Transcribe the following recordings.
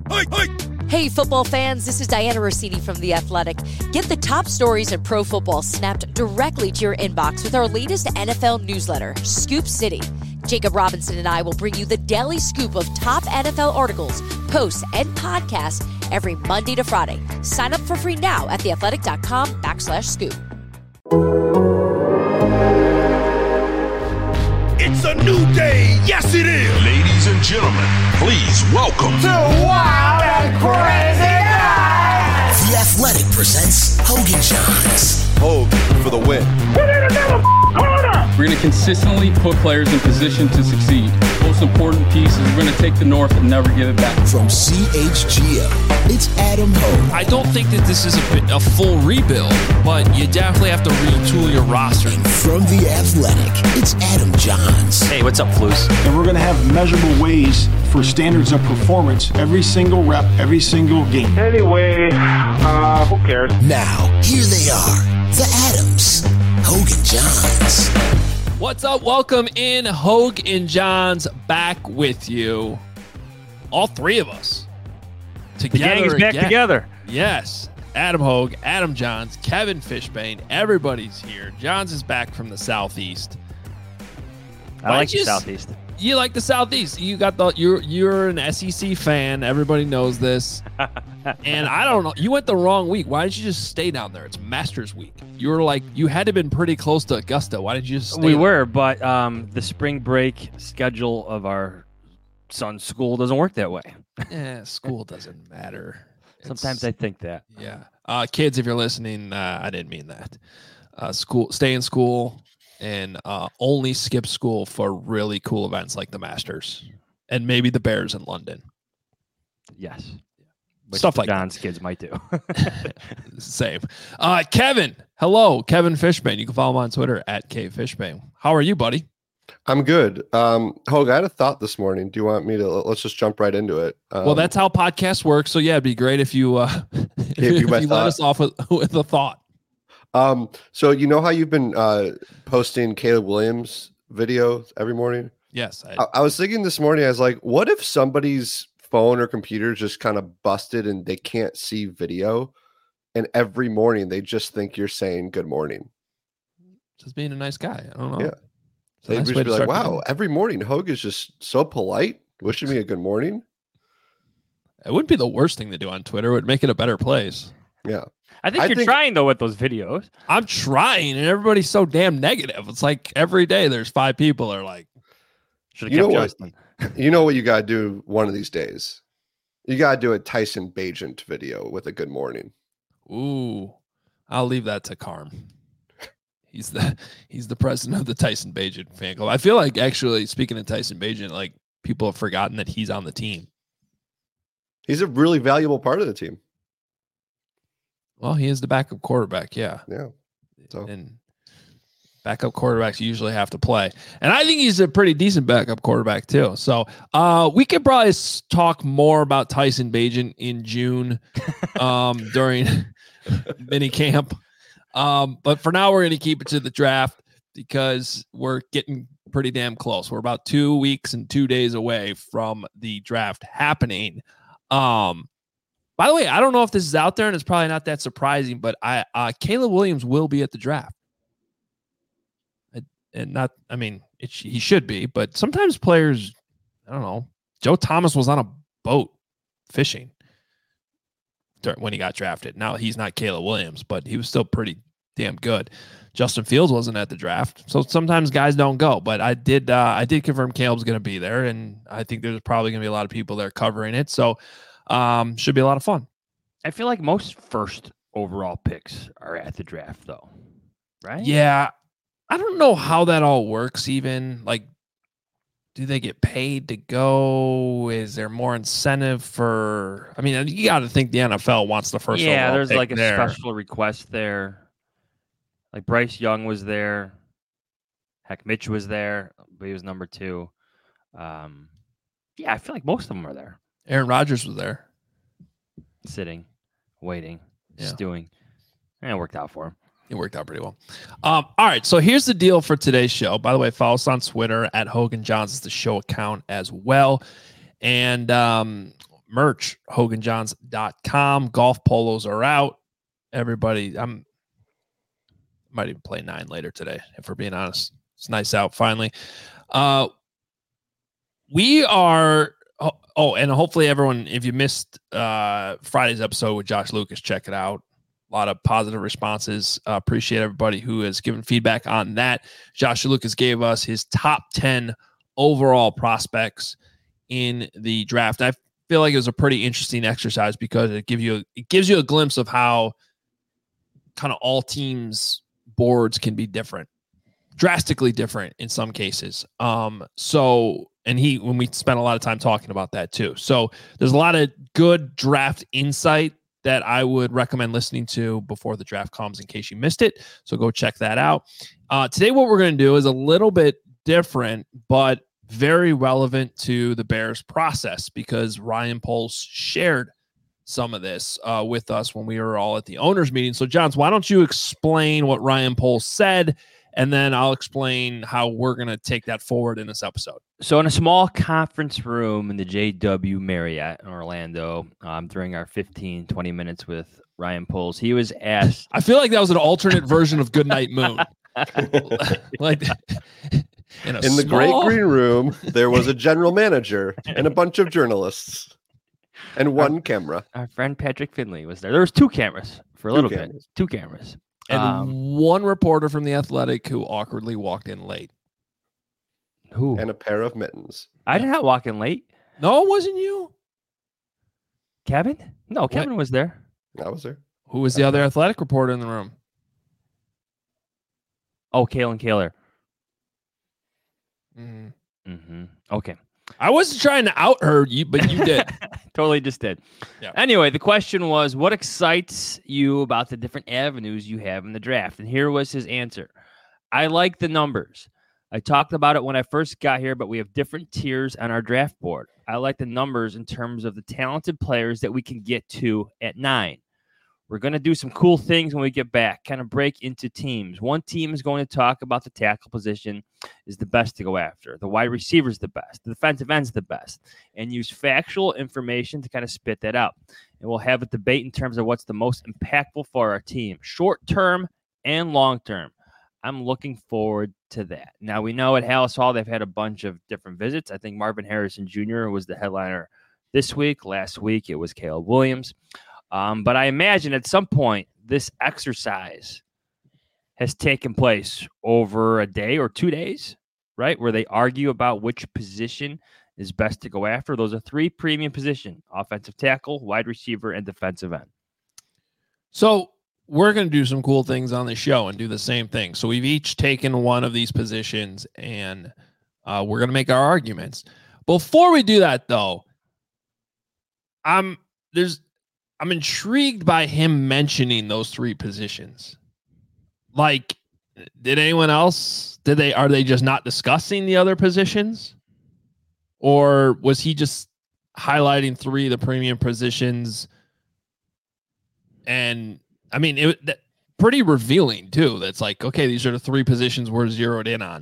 Hey, football fans, this is Diana Rossini from The Athletic. Get the top stories in pro football snapped directly to your inbox with our latest NFL newsletter, Scoop City. Jacob Robinson and I will bring you the daily scoop of top NFL articles, posts, and podcasts every Monday to Friday. Sign up for free now at theathletic.com/scoop. It's a new day. Yes, it is. Ladies and gentlemen, please welcome to Wild and Crazy Guys. The Athletic presents Hogan Johns. Hogue for the win. Put in another corner. We're going to consistently put players in position to succeed. Most important piece is we're going to take the North and never give it back. From CHGO, it's Adam Hogue. I don't think that this is a full rebuild, but you definitely have to retool your roster. And from The Athletic, it's Adam Johns. Hey, what's up, Flus? And we're going to have measurable ways for standards of performance every single rep, every single game. Anyway, who cares? Now, here they are, the Adams, Hogue and Johns. What's up? Welcome in, Hogue and Johns, back with you. All three of us together. The gang is back together. Yes. Adam Hogue, Adam Johns, Kevin Fishbane. Everybody's here. Johns is back from the Southeast. I like the Southeast. You like the Southeast. You got you're an SEC fan. Everybody knows this. And I don't know. You went the wrong week. Why didn't you just stay down there? It's Masters week. You were like, you had to have been pretty close to Augusta. Why did you just stay We there? were, but the spring break schedule of our son's school doesn't work that way. School doesn't matter. Sometimes I think that. Yeah. Kids, if you're listening, I didn't mean that. Stay in school and only skip school for really cool events like the Masters and maybe the Bears in London. Yes. Stuff like John's that. kids might do. Same. Kevin, hello. Kevin Fishbane. You can follow him on Twitter at KFishbane. How are you, buddy? I'm good. Hogue, I had a thought this morning. Do you want me to, let's just jump right into it. Well, that's how podcasts work. So yeah, it'd be great if you, if you let us off with a thought. So you know how you've been posting Caleb Williams videos every morning? Yes. I was thinking this morning, I was like, what if somebody's phone or computer just kind of busted and they can't see video, and every morning they just think you're saying good morning? Just being a nice guy. I don't know. Yeah. So they'd just be like, wow, every morning Hogue is just so polite, wishing me a good morning. It wouldn't be the worst thing to do on Twitter. It would make it a better place. Yeah. I think you're trying, though, with those videos. I'm trying, and everybody's so damn negative. It's like every day there's 5 people are like, should have kept Justin. You know what you got to do one of these days? You got to do a Tyson Bagent video with a good morning. Ooh, I'll leave that to Carm. He's the president of the Tyson Bagent fan club. I feel like, actually, speaking of Tyson Bagent, like, people have forgotten that he's on the team. He's a really valuable part of the team. Well, he is the backup quarterback, yeah. Yeah. So. And backup quarterbacks usually have to play. And I think he's a pretty decent backup quarterback, too. So we could probably talk more about Tyson Bagent in June during mini camp. But for now, we're going to keep it to the draft because we're getting pretty damn close. We're about 2 weeks and 2 days away from the draft happening. By the way, I don't know if this is out there, and it's probably not that surprising, but Caleb Williams will be at the draft. He should be, but sometimes players, I don't know. Joe Thomas was on a boat fishing when he got drafted. Now he's not Caleb Williams, but he was still pretty damn good. Justin Fields wasn't at the draft, so sometimes guys don't go. But I did confirm Caleb's going to be there, and I think there's probably going to be a lot of people there covering it. So should be a lot of fun. I feel like most first overall picks are at the draft, though, right? Yeah. I don't know how that all works even. Like, do they get paid to go? Is there more incentive for... I mean, you got to think the NFL wants the first overall pick. Yeah, there's like a there. special request there. Like Bryce Young was there. Heck, Mitch was there, but he was number 2. Yeah, I feel like most of them are there. Aaron Rodgers was there. Sitting, waiting, stewing. And it worked out for him. It worked out pretty well. All right, so here's the deal for today's show. By the way, follow us on Twitter at Hogan Johns is the show account as well. And merch, HoganJohns.com. Golf polos are out. Everybody, might even play 9 later today, if we're being honest. It's nice out finally. We are, and hopefully everyone, if you missed Friday's episode with Josh Lucas, check it out. A lot of positive responses. Appreciate everybody who has given feedback on that. Josh Lucas gave us his top 10 overall prospects in the draft. I feel like it was a pretty interesting exercise because it gives you a glimpse of how kind of all teams' boards can be different, drastically different in some cases. When we spent a lot of time talking about that too. So there's a lot of good draft insight that I would recommend listening to before the draft comes in case you missed it. So go check that out. Today, what we're going to do is a little bit different, but very relevant to the Bears process because Ryan Poles shared some of this with us when we were all at the owners meeting. So Johns, why don't you explain what Ryan Poles said, and then I'll explain how we're going to take that forward in this episode. So in a small conference room in the JW Marriott in Orlando, during our 15-20 minutes with Ryan Poles, he was asked. I feel like that was an alternate version of Goodnight Moon. Like in the great green room, there was a general manager and a bunch of journalists and one camera. Our friend Patrick Finley was there. There was 2 cameras for a little bit. 2 cameras. And one reporter from The Athletic who awkwardly walked in late. Who? And a pair of mittens. I did not walk in late. No, it wasn't you. Kevin? No, Kevin was there. I was there. Who was the other Athletic reporter in the room? Oh, Kalen Kaler. Okay. I wasn't trying to out her, but you did. Totally just did. Yeah. Anyway, the question was, what excites you about the different avenues you have in the draft? And here was his answer. I like the numbers. I talked about it when I first got here, but we have different tiers on our draft board. I like the numbers in terms of the talented players that we can get to at 9. We're going to do some cool things when we get back, kind of break into teams. One team is going to talk about the tackle position is the best to go after. The wide receiver is the best. The defensive end is the best. And use factual information to kind of spit that out. And we'll have a debate in terms of what's the most impactful for our team, short-term and long-term. I'm looking forward to that. Now, we know at Halas Hall they've had a bunch of different visits. I think Marvin Harrison Jr. was the headliner this week. Last week, it was Caleb Williams. But I imagine at some point this exercise has taken place over a day or 2 days, right? Where they argue about which position is best to go after. Those are 3 premium positions: offensive tackle, wide receiver, and defensive end. So we're going to do some cool things on the show and do the same thing. So we've each taken one of these positions and we're going to make our arguments. Before we do that, though, I'm intrigued by him mentioning those 3 positions. Like, did anyone else? Are they just not discussing the other positions? Or was he just highlighting 3 of the premium positions? And I mean, pretty revealing too. That's like, okay, these are the 3 positions we're zeroed in on.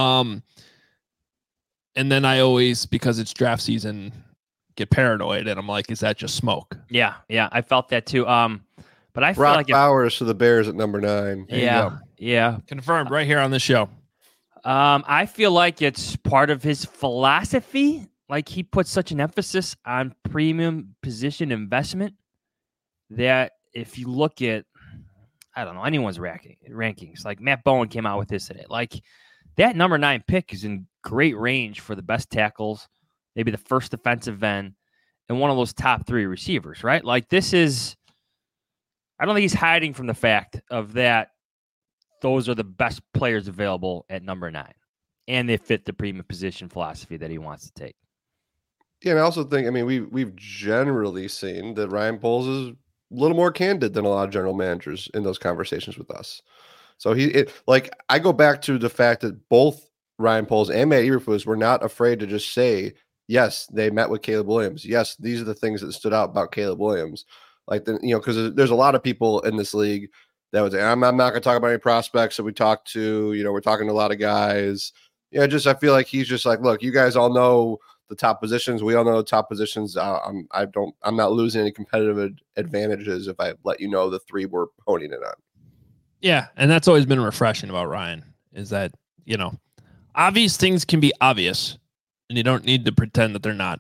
And then I always, because it's draft season, get paranoid, and I'm like, is that just smoke? Yeah, I felt that too. But I feel Brock like Bowers to the Bears at number 9. Yeah, confirmed right here on the show. I feel like it's part of his philosophy. Like, he puts such an emphasis on premium position investment that if you look at, I don't know, anyone's rankings, like Matt Bowen came out with this today. Like, that number 9 pick is in great range for the best tackles, maybe the first defensive end, and one of those top 3 receivers, right? Like, this is, I don't think he's hiding from the fact of that those are the best players available at number 9, and they fit the premium position philosophy that he wants to take. Yeah, and I also think, I mean, we've generally seen that Ryan Poles is a little more candid than a lot of general managers in those conversations with us. So I go back to the fact that both Ryan Poles and Matt Eberflus were not afraid to just say, yes, they met with Caleb Williams. Yes, these are the things that stood out about Caleb Williams. Like, because there's a lot of people in this league that would say, I'm not going to talk about any prospects that we talked to. We're talking to a lot of guys. I feel like he's just like, look, you guys all know the top positions. We all know the top positions. I'm not losing any competitive advantages if I let you know the three we're honing it on. Yeah, and that's always been refreshing about Ryan is that, obvious things can be obvious, and you don't need to pretend that they're not.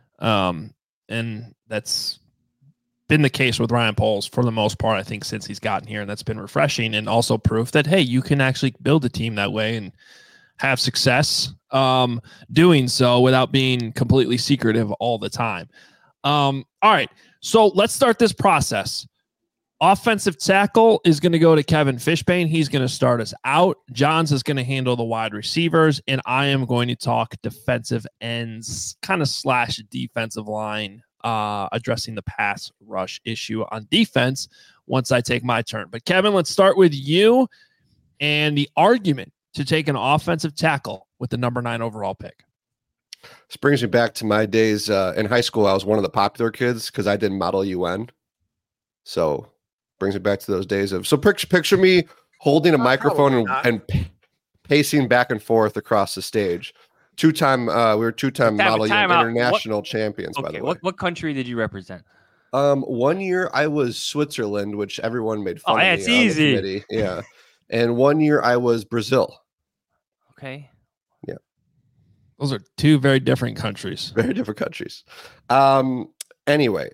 And that's been the case with Ryan Poles for the most part, I think, since he's gotten here, and that's been refreshing and also proof that, hey, you can actually build a team that way and have success doing so without being completely secretive all the time. All right, so let's start this process. Offensive tackle is going to go to Kevin Fishbane. He's going to start us out. Johns is going to handle the wide receivers, and I am going to talk defensive ends, kind of / defensive line, addressing the pass rush issue on defense once I take my turn. But Kevin, let's start with you and the argument to take an offensive tackle with the number 9 overall pick. This brings me back to my days in high school. I was one of the popular kids because I did Model UN. So brings me back to those days of. So picture me holding a microphone and pacing back and forth across the stage. We were two-time Model UN international champions. Okay, by the way. What country did you represent? 1 year I was Switzerland, which everyone made fun of. That's easy. Yeah, and 1 year I was Brazil. Okay. Yeah, those are two very different countries. Very different countries. Anyway,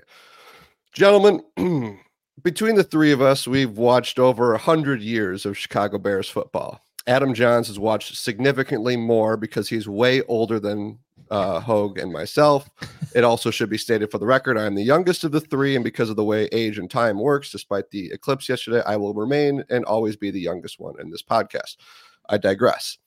gentlemen. Between the three of us, we've watched over 100 years of Chicago Bears football. Adam Johns has watched significantly more because he's way older than Hogue and myself. It also should be stated for the record, I am the youngest of the three, and because of the way age and time works, despite the eclipse yesterday, I will remain and always be the youngest one in this podcast. I digress.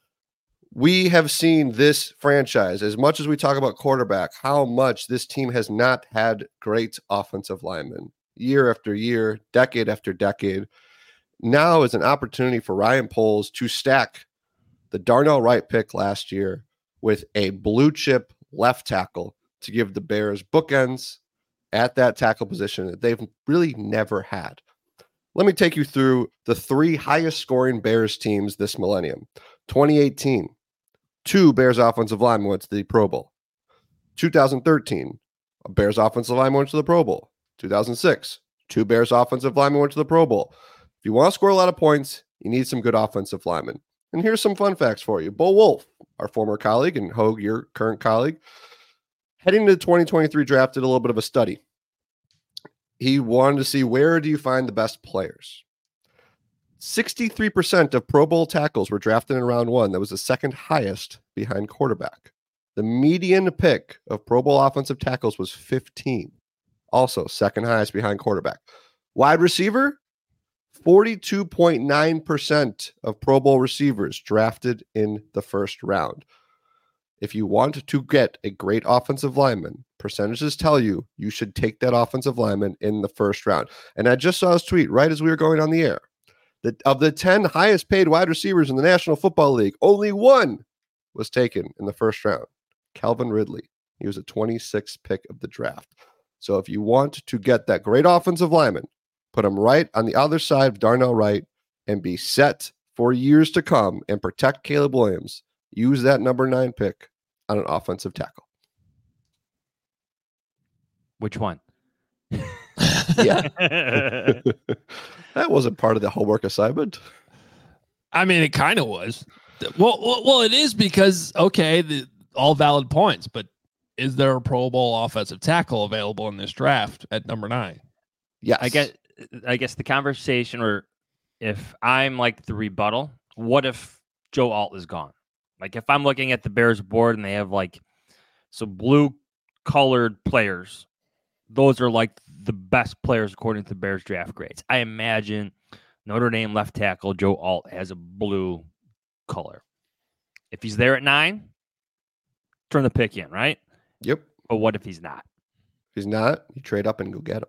We have seen this franchise, as much as we talk about quarterback, how much this team has not had great offensive linemen. Year after year, decade after decade. Now is an opportunity for Ryan Poles to stack the Darnell Wright pick last year with a blue chip left tackle to give the Bears bookends at that tackle position that they've really never had. Let me take you through the three highest scoring Bears teams this millennium. 2018, 2 Bears offensive linemen went to the Pro Bowl. 2013, a Bears offensive lineman went to the Pro Bowl. 2006, 2 Bears offensive linemen went to the Pro Bowl. If you want to score a lot of points, you need some good offensive linemen. And here's some fun facts for you. Bo Wolf, our former colleague, and Hogue, your current colleague, heading into the 2023 draft, did a little bit of a study. He wanted to see, where do you find the best players? 63% of Pro Bowl tackles were drafted in round 1. That was the second highest behind quarterback. The median pick of Pro Bowl offensive tackles was 15. Also, second highest behind quarterback. Wide receiver, 42.9% of Pro Bowl receivers drafted in the first round. If you want to get a great offensive lineman, percentages tell you you should take that offensive lineman in the first round. And I just saw his tweet right as we were going on the air. That of the 10 highest paid wide receivers in the National Football League, only one was taken in the first round. Calvin Ridley. He was a 26th pick of the draft. So if you want to get that great offensive lineman, put him right on the other side of Darnell Wright and be set for years to come and protect Caleb Williams. Use that number 9 pick on an offensive tackle. Which one? Yeah. That wasn't part of the homework assignment. I mean, it kind of was. Well, it is because, okay, all valid points, but is there a Pro Bowl offensive tackle available in this draft at number 9? Yes. I guess the conversation, or if I'm like the rebuttal, what if Joe Alt is gone? Like if I'm looking at the Bears board and they have like some blue colored players, those are like the best players according to the Bears draft grades. I imagine Notre Dame left tackle Joe Alt has a blue color. If he's there at 9, turn the pick in, right? Yep. But what if he's not? If he's not, you trade up and go get him.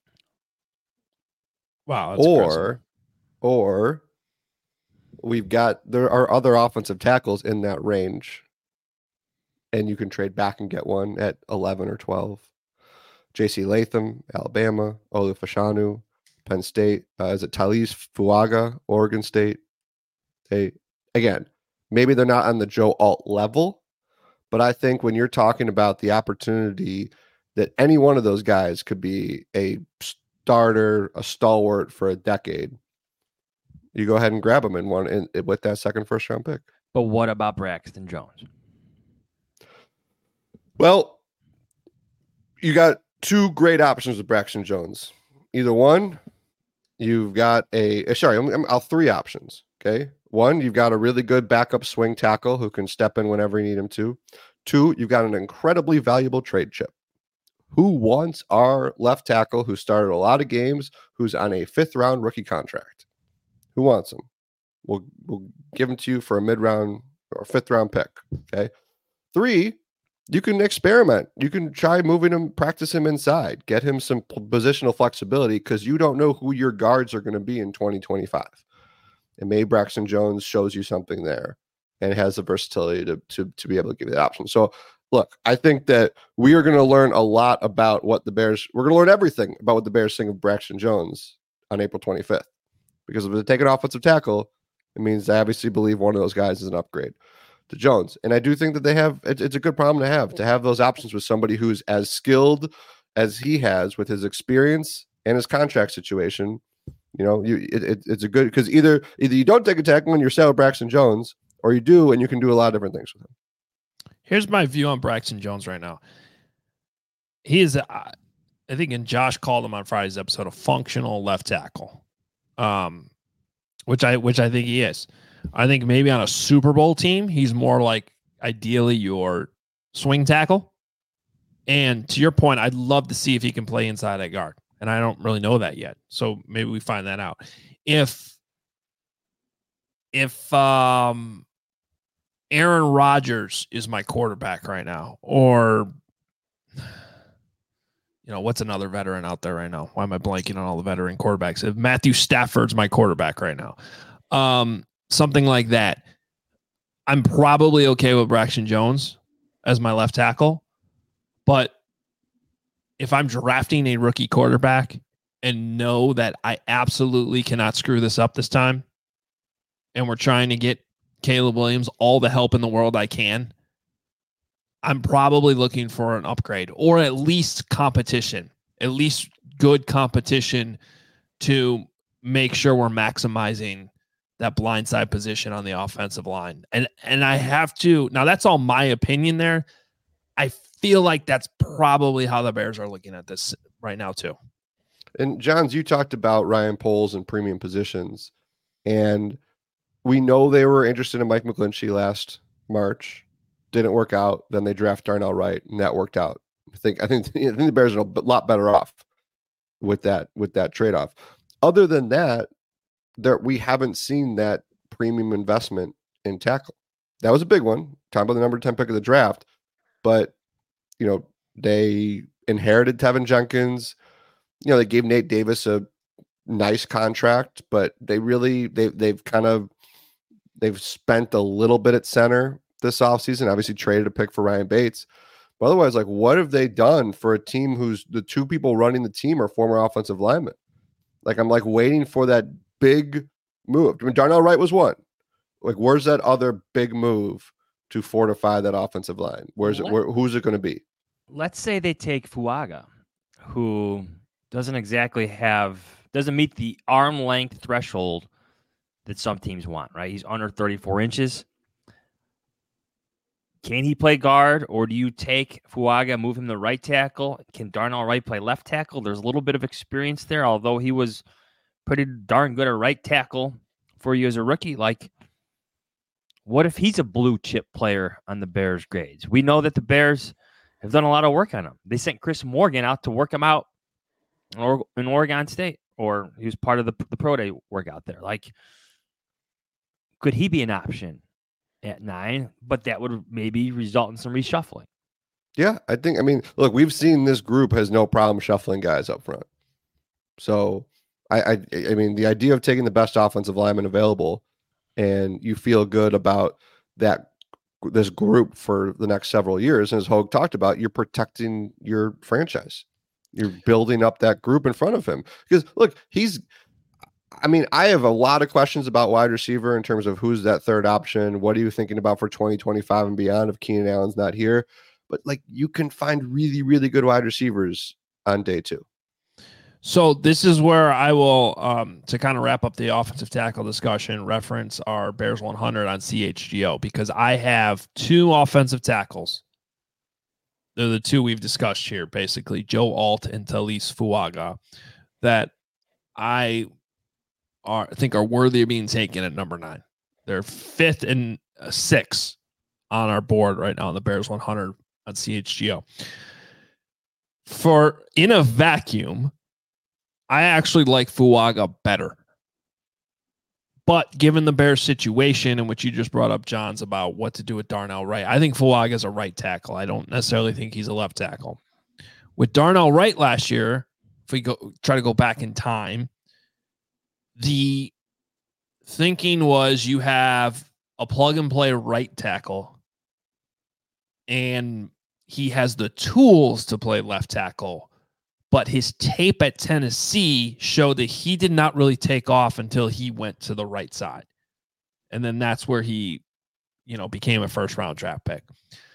Wow. Or there are other offensive tackles in that range, and you can trade back and get one at 11 or 12. J.C. Latham, Alabama. Olu Fashanu, Penn State. Is it Talise Fuaga, Oregon State? Again, maybe they're not on the Joe Alt level, But I think when you're talking about the opportunity that any one of those guys could be a starter, a stalwart for a decade, you go ahead and grab him with that second first round pick. But what about Braxton Jones? Well, you got two great options with Braxton Jones. Either one, you've got I'll three options. Okay. One, you've got a really good backup swing tackle who can step in whenever you need him to. Two, you've got an incredibly valuable trade chip. Who wants our left tackle who started a lot of games, who's on a 5th round rookie contract? Who wants him? We'll give him to you for a mid-round or 5th round pick. Okay. 3, you can experiment. You can try moving him, practice him inside, get him some positional flexibility because you don't know who your guards are going to be in 2025. And maybe Braxton Jones shows you something there and has the versatility to be able to give you that option. So, look, I think that we are going to learn a lot about what the Bears – we're going to learn everything about what the Bears think of Braxton Jones on April 25th. Because if they take an offensive tackle, it means they obviously believe one of those guys is an upgrade to Jones. And I do think that they have – it's a good problem to have those options with somebody who's as skilled as he has with his experience and his contract situation. You know, it's a good – because either you don't take a tackle and you're set with Braxton Jones, or you do and you can do a lot of different things with him. Here's my view on Braxton Jones right now. He is, I think, and Josh called him on Friday's episode, a functional left tackle, which I think he is. I think maybe on a Super Bowl team, he's more like ideally your swing tackle. And to your point, I'd love to see if he can play inside at guard. And I don't really know that yet. So maybe we find that out. If Aaron Rodgers is my quarterback right now, or, what's another veteran out there right now? Why am I blanking on all the veteran quarterbacks? If Matthew Stafford's my quarterback right now, something like that, I'm probably okay with Braxton Jones as my left tackle. But if I'm drafting a rookie quarterback and know that I absolutely cannot screw this up this time, and we're trying to get Caleb Williams all the help in the world I can, I'm probably looking for an upgrade or at least competition, at least good competition to make sure we're maximizing that blindside position on the offensive line. And I have to, now that's all my opinion there. I feel like that's probably how the Bears are looking at this right now too. And Johns, you talked about Ryan Poles and premium positions, and we know they were interested in Mike McGlinchey last March. Didn't work out. Then they draft Darnell Wright, and that worked out. I think the Bears are a lot better off with that trade-off. Other than that, we haven't seen that premium investment in tackle. That was a big one. Talking about the number 10 pick of the draft, but they inherited Tevin Jenkins. They gave Nate Davis a nice contract, but they've spent a little bit at center this offseason. Obviously traded a pick for Ryan Bates. But otherwise, what have they done for a team who's the two people running the team are former offensive linemen? I'm waiting for that big move. I mean, Darnell Wright was one. Where's that other big move to fortify that offensive line? Who's it going to be? Let's say they take Fuaga, who doesn't meet the arm length threshold that some teams want, right? He's under 34 inches. Can he play guard, or do you take Fuaga, move him to right tackle? Can Darnell Wright play left tackle? There's a little bit of experience there, although he was pretty darn good at right tackle for you as a rookie. What if he's a blue chip player on the Bears grades? We know that the Bears have done a lot of work on him. They sent Chris Morgan out to work him out in Oregon State, or he was part of the pro day workout there. Could he be an option at 9? But that would maybe result in some reshuffling. Yeah, look, we've seen this group has no problem shuffling guys up front. So I mean, the idea of taking the best offensive lineman available and you feel good about this group for the next several years, and as Hogue talked about, you're protecting your franchise. You're building up that group in front of him. Because look, I mean, I have a lot of questions about wide receiver in terms of who's that third option. What are you thinking about for 2025 and beyond if Keenan Allen's not here? But like, you can find really, really good wide receivers on day 2. So this is where I will, to kind of wrap up the offensive tackle discussion, reference our Bears 100 on CHGO, because I have 2 offensive tackles. They're the 2 we've discussed here, basically, Joe Alt and Talise Fuaga, that I think are worthy of being taken at number 9. They're 5th and 6th on our board right now on the Bears 100 on CHGO. For in a vacuum, I actually like Fuaga better. But given the Bears situation and what you just brought up, Johns, about what to do with Darnell Wright, I think Fuaga is a right tackle. I don't necessarily think he's a left tackle. With Darnell Wright last year, if we try to go back in time, the thinking was you have a plug-and-play right tackle, and he has the tools to play left tackle. But his tape at Tennessee showed that he did not really take off until he went to the right side. And then that's where he, became a first-round draft pick.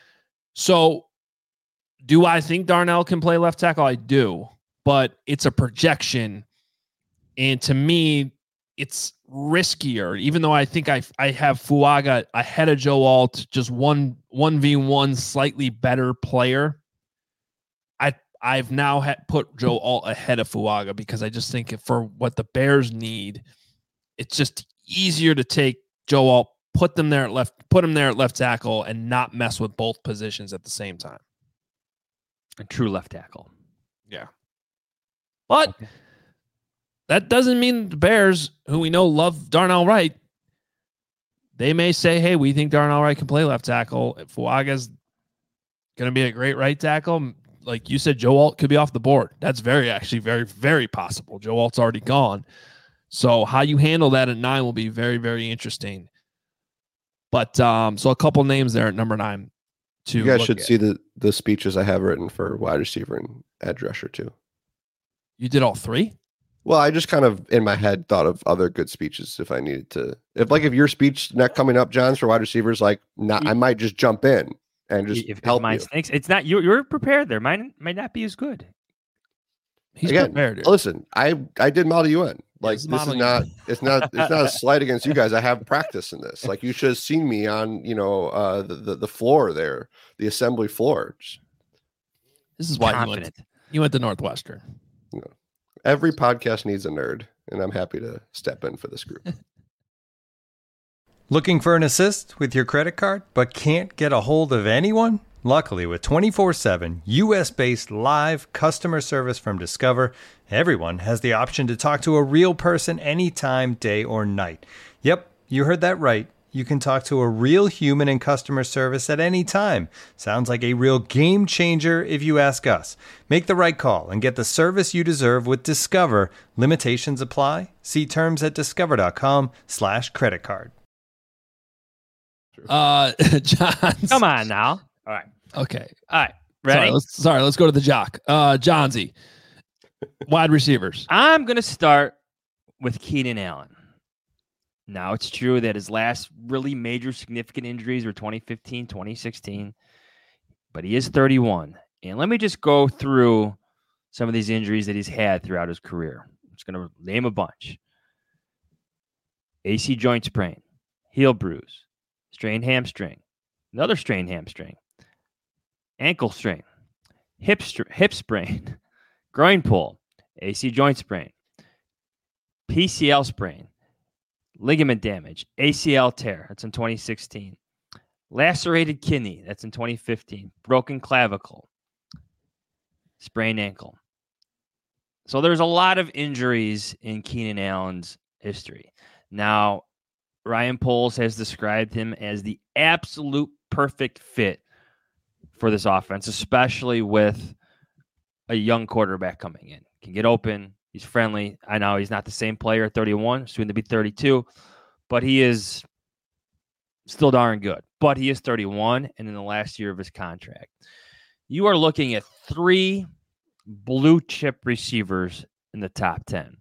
So do I think Darnell can play left tackle? I do. But it's a projection. And to me, it's riskier, even though I think I have Fuaga ahead of Joe Alt, just 1v1 slightly better player. I've now put Joe Alt ahead of Fuaga because I just think for what the Bears need, it's just easier to take Joe Alt, put him there at left tackle, and not mess with both positions at the same time. A true left tackle. Yeah. But that doesn't mean the Bears, who we know love Darnell Wright, they may say, hey, we think Darnell Wright can play left tackle. If Fuaga's going to be a great right tackle, like you said, Joe Alt could be off the board. That's very, very possible. Joe Alt's already gone. So how you handle that at 9 will be very, very interesting. But so a couple names there at number 9. You guys should see the speeches I have written for wide receiver and edge rusher too. You did all 3? Well, I just kind of in my head thought of other good speeches if I needed to. If your speech not coming up, Johns, for wide receivers, I might just jump in and just help mine you. Stinks, it's not you're prepared there. Mine might not be as good. He's prepared. Listen, I did Model UN. This is not it's not a slight against you guys. I have practice in this. You should have seen me on the floor there, the assembly floor. This is why you went to Northwestern. Every podcast needs a nerd, and I'm happy to step in for this group. Looking for an assist with your credit card, but can't get a hold of anyone? Luckily, with 24/7 U.S.-based live customer service from Discover, everyone has the option to talk to a real person anytime, day or night. Yep, you heard that right. You can talk to a real human in customer service at any time. Sounds like a real game changer if you ask us. Make the right call and get the service you deserve with Discover. Limitations apply. See terms at discover.com/creditcard. John. Come on now. All right. Okay. All right. Ready? Let's go to the jock. Johnsy. Wide receivers. I'm going to start with Keenan Allen. Now, it's true that his last really major significant injuries were 2015, 2016, but he is 31. And let me just go through some of these injuries that he's had throughout his career. I'm just going to name a bunch. AC joint sprain, heel bruise, strained hamstring, another strained hamstring, ankle strain, hip sprain, groin pull, AC joint sprain, PCL sprain, ligament damage, ACL tear, that's in 2016. Lacerated kidney, that's in 2015. Broken clavicle, sprained ankle. So there's a lot of injuries in Keenan Allen's history. Now, Ryan Poles has described him as the absolute perfect fit for this offense, especially with a young quarterback coming in. Can get open. He's friendly. I know he's not the same player at 31, soon to be 32, but he is still darn good. But he is 31 and in the last year of his contract. You are looking at 3 blue chip receivers in the top 10.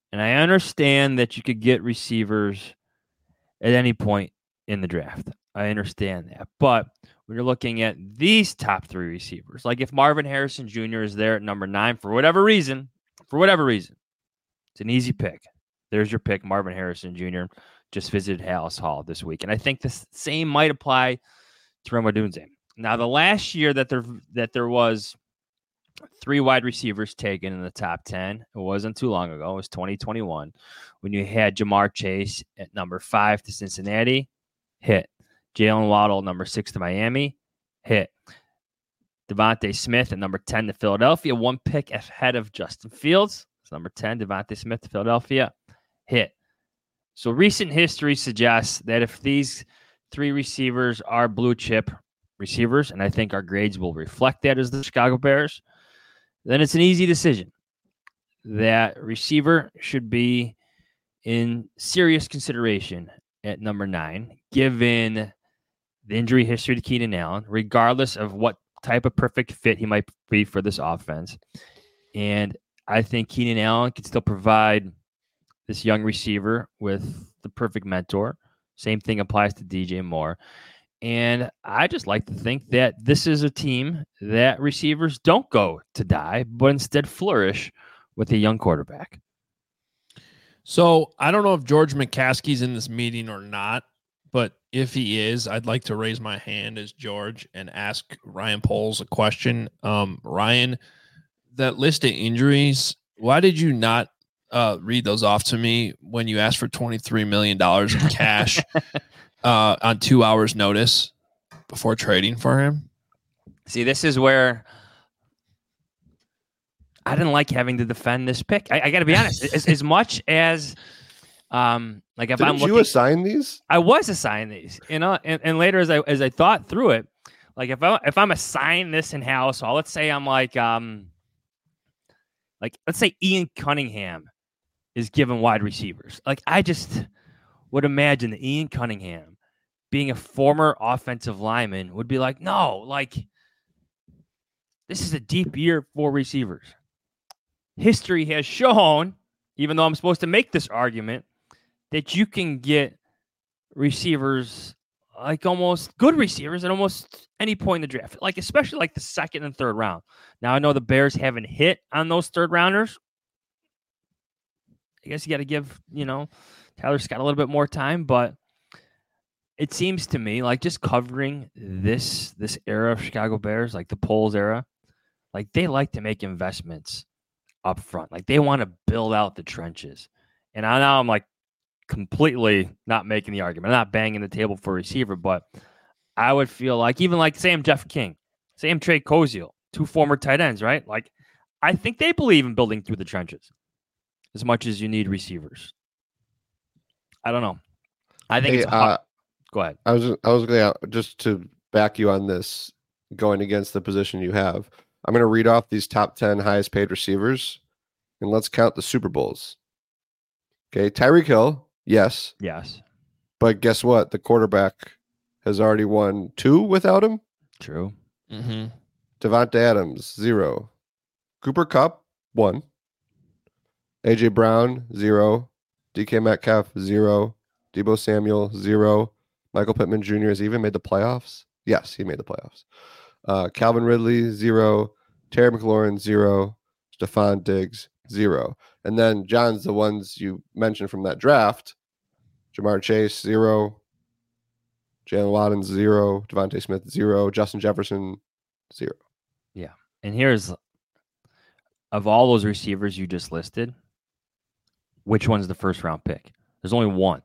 And I understand that you could get receivers at any point in the draft. I understand that. But when you're looking at these top 3 receivers, like if Marvin Harrison Jr. is there at number 9 for whatever reason, it's an easy pick. There's your pick, Marvin Harrison Jr. Just visited Hallis Hall this week. And I think the same might apply to Rome Odunze. Now, the last year that there was 3 wide receivers taken in the top 10, it wasn't too long ago. It was 2021 when you had Jamar Chase at number 5 to Cincinnati, hit. Jalen Waddle, number 6 to Miami, hit. Devontae Smith at number 10 to Philadelphia, 1 pick ahead of Justin Fields. It's number 10, Devontae Smith to Philadelphia, hit. So recent history suggests that if these 3 receivers are blue chip receivers, and I think our grades will reflect that as the Chicago Bears, then it's an easy decision. That receiver should be in serious consideration at number 9, given the injury history to Keenan Allen, regardless of what type of perfect fit he might be for this offense. And I think Keenan Allen can still provide this young receiver with the perfect mentor. Same thing applies to DJ Moore. And I just like to think that this is a team that receivers don't go to die, but instead flourish with a young quarterback. So I don't know if George McCaskey's in this meeting or not, but if he is, I'd like to raise my hand as George and ask Ryan Poles a question. Ryan, that list of injuries, why did you not read those off to me when you asked for $23 million in cash on 2 hours notice before trading for him? See, this is where I didn't like having to defend this pick. I got to be honest. As much as, like if Didn't I'm looking, you assign these? I was assigned these, and later as I thought through it, like if I'm assigned this in house, so let's say I'm like let's say Ian Cunningham is given wide receivers. Like I just would imagine that Ian Cunningham, being a former offensive lineman, would be like, no, like this is a deep year for receivers. History has shown, even though I'm supposed to make this argument, that you can get receivers, like almost good receivers at almost any point in the draft, like especially like the 2nd and 3rd round. Now, I know the Bears haven't hit on those 3rd rounders. I guess you got to give, Tyler Scott a little bit more time, but it seems to me like just covering this era of Chicago Bears, like the Poles era, like they like to make investments up front. Like they want to build out the trenches. And now I'm like completely not making the argument. I'm not banging the table for a receiver, but I would feel like even like Sam Jeff King, Sam Trey Koziel, 2 former tight ends, right? Like I think they believe in building through the trenches as much as you need receivers. I don't know. I think it's go ahead. I was going to just to back you on this, going against the position you have. I'm going to read off these top 10 highest paid receivers, and let's count the Super Bowls. Okay, Tyreek Hill, yes. Yes. But guess what? The quarterback has already won 2 without him. True. Mm-hmm. Devontae Adams, 0. Cooper Kupp, 1. AJ Brown, 0. DK Metcalf, 0. Deebo Samuel, 0. Michael Pittman Jr. has even made the playoffs. Yes, he made the playoffs. Calvin Ridley, 0. Terry McLaurin, 0. Stephon Diggs, 0. And then John's the ones you mentioned from that draft. Jamar Chase, 0. Jalen Waddle, 0. Devontae Smith, 0. Justin Jefferson, 0. Yeah. And here's, of all those receivers you just listed, which one's the 1st round pick? There's only one.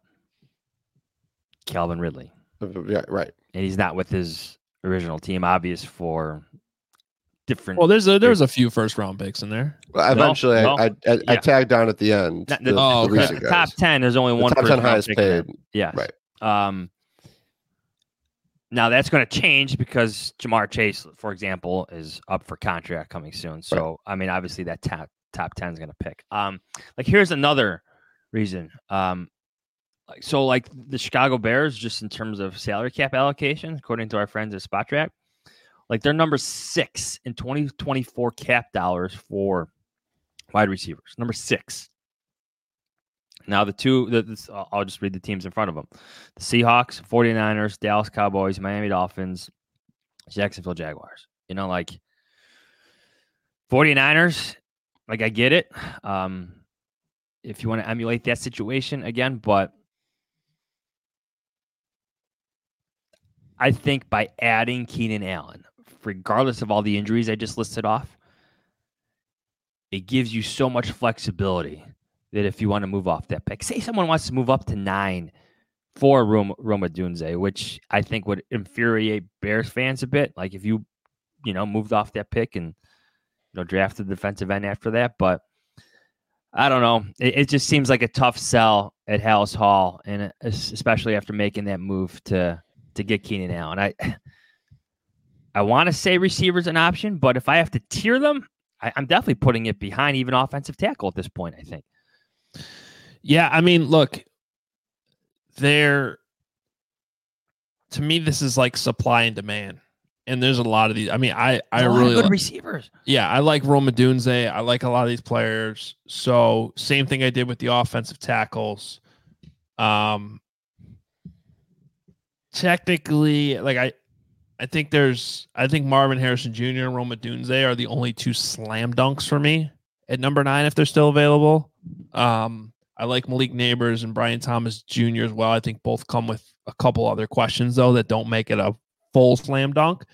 Calvin Ridley. Yeah, right. And he's not with his original team, obvious for different. Well, there's a few 1st round picks in there. Well, eventually, I tagged down at the end. The top 10. There's only one. Top 10 highest paid. Yeah, right. Now that's going to change because Jamar Chase, for example, is up for contract coming soon. So right. I mean, obviously that top 10 is going to pick. Like here's another reason. Like the Chicago Bears, just in terms of salary cap allocation, according to our friends at SpotTrack, like they're number 6 in 2024 cap dollars for wide receivers. Number 6. Now I'll just read the teams in front of them. The Seahawks, 49ers, Dallas Cowboys, Miami Dolphins, Jacksonville Jaguars. 49ers, I get it. If you want to emulate that situation again, but I think by adding Keenan Allen, regardless of all the injuries I just listed off, it gives you so much flexibility that if you want to move off that pick, say someone wants to move up to 9 for Roma Odunze, which I think would infuriate Bears fans a bit. Like if you moved off that pick and drafted the defensive end after that, but I don't know. It just seems like a tough sell at Hallis Hall, and especially after making that move to get Keenan Allen. I want to say receiver's an option, but if I have to tier them, I'm definitely putting it behind even offensive tackle at this point, I think. Yeah, I mean, look, to me, this is like supply and demand. And there's a lot of these. I mean, I really good receivers. Yeah, I like Rome Odunze. I like a lot of these players. So same thing I did with the offensive tackles. Technically, I think Marvin Harrison Jr. and Rome Odunze are the only 2 slam dunks for me at number 9 if they're still available. I like Malik Neighbors and Brian Thomas Jr. as well. I think both come with a couple other questions though that don't make it a full slam dunk.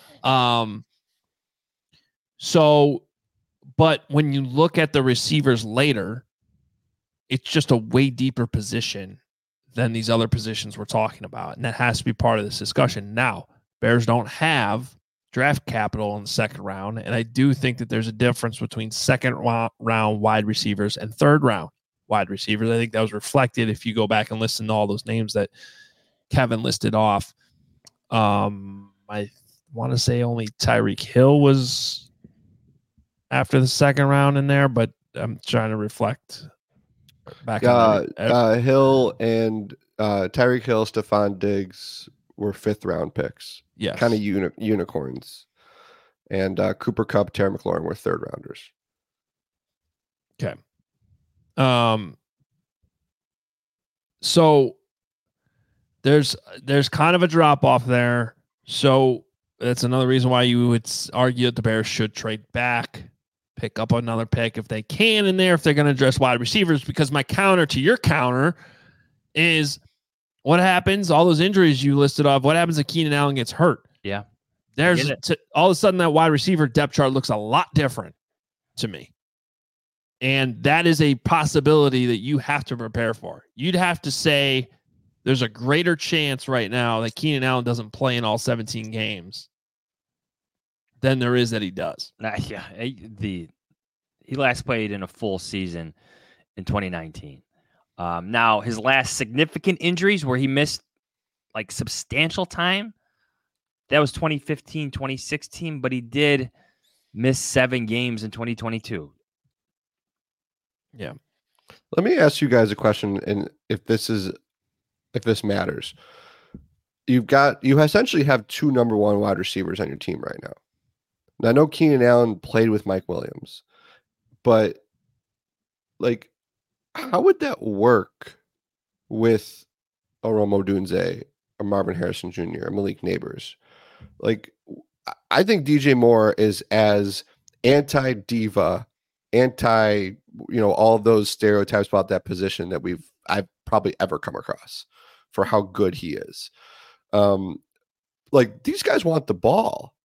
But when you look at the receivers later, it's just a way deeper position than these other positions we're talking about. And that has to be part of this discussion. Now, Bears don't have draft capital in the second round. And I do think that there's a difference between second round wide receivers and third round wide receivers. I think that was reflected if you go back and listen to all those names that Kevin listed off. I want to say only Tyreek Hill was after the second round in there, but I'm trying to reflect back. Hill and Tyreek Hill, Stephon Diggs were 5th round picks. Yeah, kind of unicorns. And Cooper Kupp, Terry McLaurin were 3rd rounders. Okay. So there's kind of a drop off there. So that's another reason why you would argue that the Bears should trade back, pick up another pick if they can in there, if they're going to address wide receivers, because my counter to your counter is what happens, all those injuries you listed off, what happens if Keenan Allen gets hurt? Yeah. There's all of a sudden that wide receiver depth chart looks a lot different to me. And that is a possibility that you have to prepare for. You'd have to say there's a greater chance right now that Keenan Allen doesn't play in all 17 games than there is that he does. Yeah, he last played in a full season in 2019. Now, his last significant injuries where he missed substantial time, that was 2015, 2016, but he did miss 7 games in 2022. Yeah. Let me ask you guys a question, and if this matters. You essentially have 2 number 1 wide receivers on your team right now. Now, I know Keenan Allen played with Mike Williams, but how would that work with a Rome Odunze, a Marvin Harrison Jr., a Malik Neighbors? I think DJ Moore is as anti-diva, all of those stereotypes about that position that I've probably ever come across for how good he is. These guys want the ball.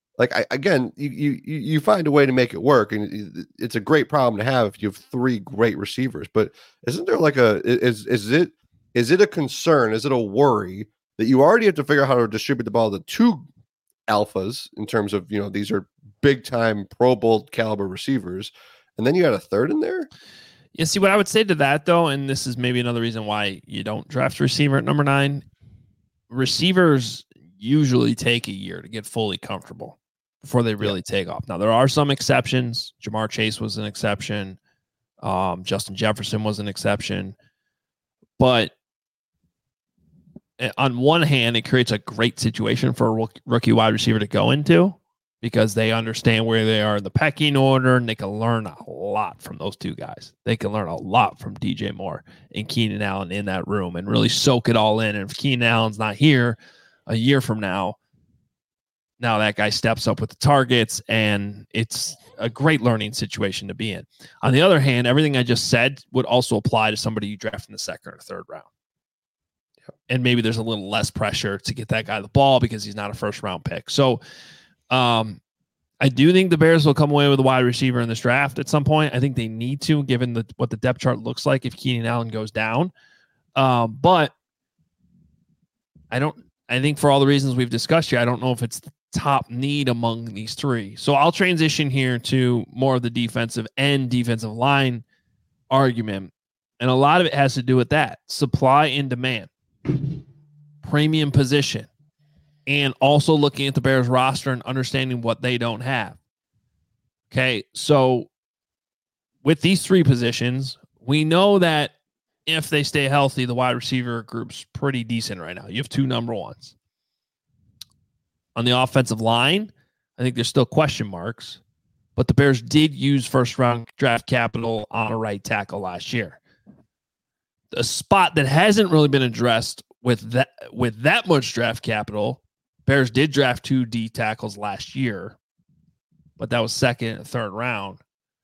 You find a way to make it work, and it's a great problem to have if you have 3 great receivers. But isn't there is it a concern? Is it a worry that you already have to figure out how to distribute the ball to 2 alphas in terms of, these are big time Pro Bowl caliber receivers, and then you got a 3rd in there? Yeah, see, what I would say to that, though, and this is maybe another reason why you don't draft a receiver at number 9, receivers usually take a year to get fully comfortable before they really take off. Now, there are some exceptions. Jamar Chase was an exception. Justin Jefferson was an exception. But on one hand, it creates a great situation for a rookie wide receiver to go into because they understand where they are in the pecking order, and they can learn a lot from those two guys. They can learn a lot from DJ Moore and Keenan Allen in that room and really soak it all in. And if Keenan Allen's not here a year from now that guy steps up with the targets, and it's a great learning situation to be in. On the other hand, everything I just said would also apply to somebody you draft in the second or third round. And maybe there's a little less pressure to get that guy the ball because he's not a first-round pick. So, I do think the Bears will come away with a wide receiver in this draft at some point. I think they need to, given what the depth chart looks like if Keenan Allen goes down. But I think for all the reasons we've discussed here, I don't know if it's the top need among these three. So I'll transition here to more of the defensive and defensive line argument. And a lot of it has to do with that. Supply and demand. Premium position. And also looking at the Bears roster and understanding what they don't have. Okay, so with these three positions, we know that if they stay healthy, the wide receiver group's pretty decent right now. You have two number ones. On the offensive line, I think there's still question marks, but the Bears did use first-round draft capital on a right tackle last year. The spot that hasn't really been addressed with that much draft capital, Bears did draft 2 D tackles last year, but that was second and third round.